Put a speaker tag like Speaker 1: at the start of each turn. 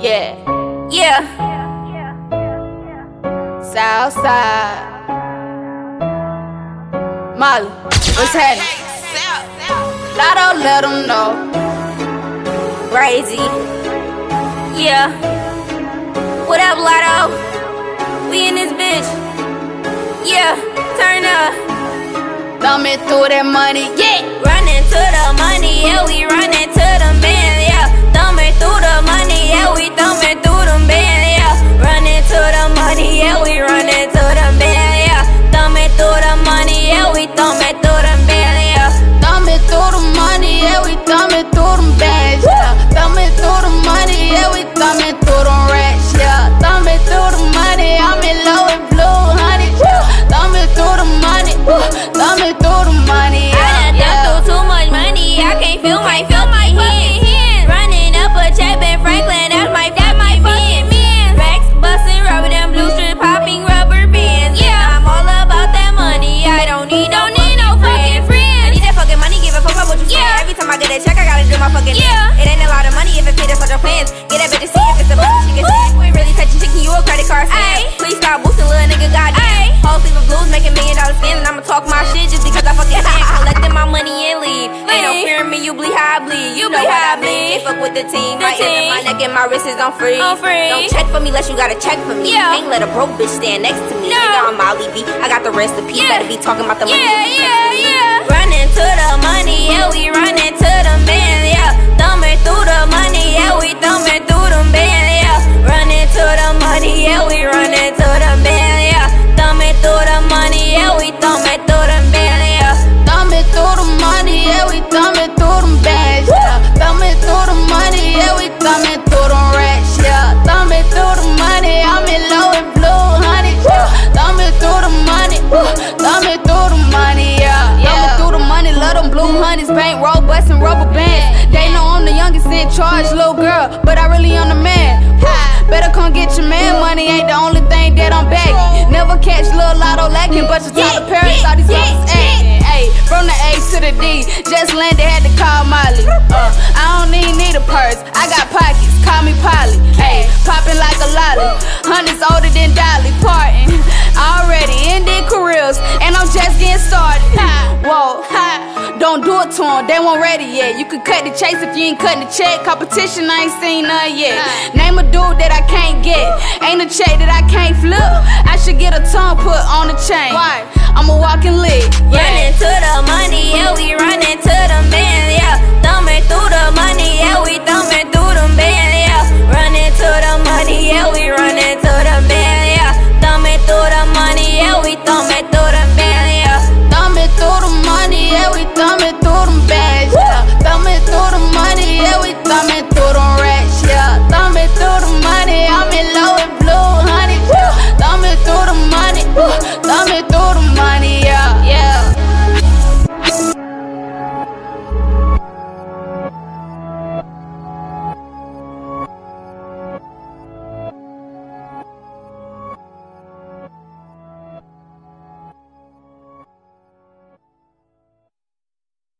Speaker 1: Yeah, yeah. Southside. Molly, what's happening? Lotto, let them know. Crazy. Yeah. What up, Lotto? We in this bitch. Yeah, turn up. Thumbing through that money, yeah. Running to the money, yeah, we running to the man, yeah. Thumbing through the money, yeah, we thumbing through the man, yeah. Running to the money, yeah, we running to the man, yeah. Thumbing through the money, yeah, we thumbing through the man, yeah. Thumbing through the money, yeah, we thumbing through them bands, yeah. Thumbing through the money, yeah, we thumbing through them racks, yeah. Thumbing through the money, I'm in low and blue, honey, yeah. Thumbing through the money, thumbing through the money, yeah. I done through too much money, I can't feel my fucking hand. Running up a check, Ben Franklin, that's my fucking man. Racks busting, rubber, them blue strips popping rubber bands. Yeah, I'm all about that money, I don't need no fucking friends. I need that fucking money, give a fuck about what you say. Every time I get a check, I gotta do my fucking dance. It ain't a lot of money if it fit us on your plans. Get that bitch to see if it's a bunch, she can say. You ain't really touching chicken, you a credit card fan. Please stop boosting, little nigga, goddamn. Whole sleeve of blues, making $1 million spin, and I'ma talk my shit just because I fucking can. Collecting my money and leave. Ain't no fearing me, you bleed how I bleed. You know what I mean. Can't fuck with the team. My ears and my neck and my wrist is on freeze. Don't check for me unless you gotta check for me. Ain't let a broke bitch stand next to me. Nigga, I'm Molly B. I got the recipe. Better be talking about the money. Running to the money, yeah, we running to the man, yeah. Thumbing through the money, yeah, we thumbing through the man, yeah. Running to the money, yeah, we running to the man, yeah. Thumbing through the money, yeah, we thumbing through the man, yeah. Thumbing through the money, yeah, we thumbing through them bands, yeah. Thumbing through the money, yeah, we thumbing through them racks, yeah. Thumbing through the money, I'm in low and blue, honey, yeah. Thumbing through the money, thumbing through the money, yeah. Thumbing through the money, love them blue honeys, bank roll, bustin' rubber bands. They know I'm the youngest in charge, little girl, but I really am the man. Better come get your man, money ain't the only thing that I'm begging. Never catch Lil Lotto lacking, but you Tyler Perry, all these hoes acting. Ayy, from the A to the D, just landed, had to call Molly. I don't even need a purse, I got pockets, call me Polly. Ayy, popping like a lolly, hundreds older than Dolly Parton. Already ended careers, and I'm just getting started. Whoa, don't do it to them, they weren't ready yet. You could cut the chase if you ain't cutting the check. Competition, I ain't seen none yet. Name a dude that I can't get, ain't a check that I can't flip. I should get a tongue put on the chain. Why? I'm a walking lick. Running to the money, yeah, we running to the